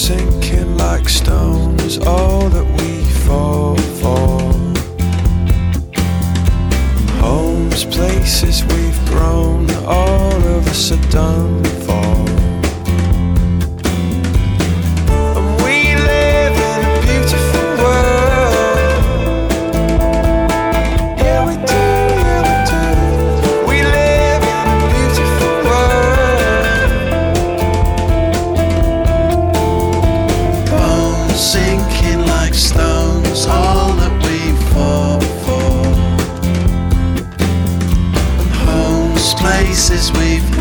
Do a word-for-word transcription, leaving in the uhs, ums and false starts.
sinking like stones, all that we fall for. Homes, places we've grown, all of us are done for. And we live in a beautiful world. Yeah, we do, yeah, we do. We live in a beautiful world. Bones sinking like stones, all that we fought for. Homes, places we've